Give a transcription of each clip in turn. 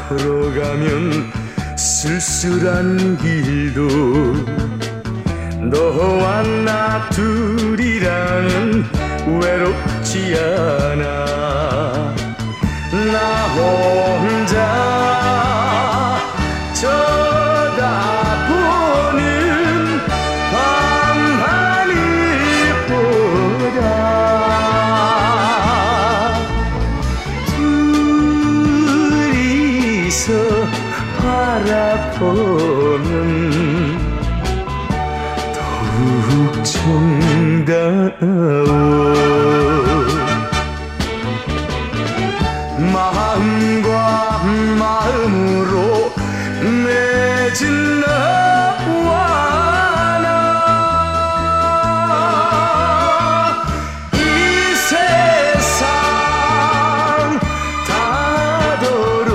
걸어가면 쓸쓸한 길도 너와 나 둘이라면 외롭지 않아. 나 혼자 쳐다보는 밤하늘보다 둘이서 바라보면 더욱 정다워. 마음과 마음으로 맺은 너와 나 이 세상 다도록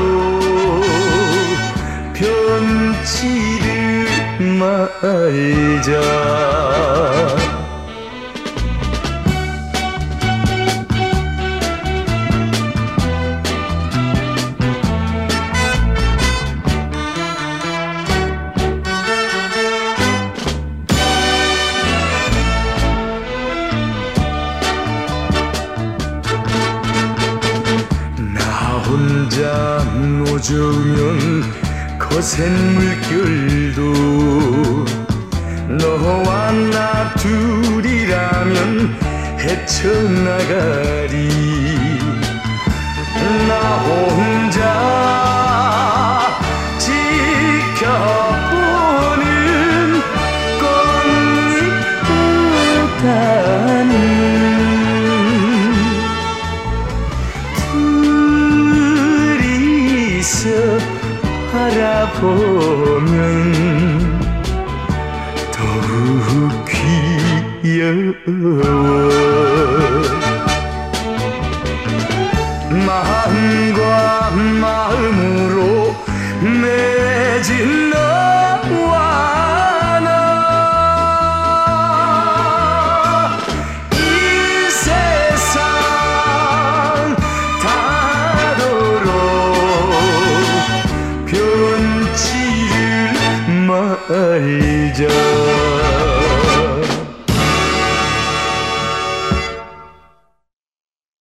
변치를 말자. 혼자 노저우면 거센 물결도 너와 나 둘이라면 헤쳐나가리. 나 혼자 지켜보는 꽃잎보다는 바라보면 더욱 귀여워.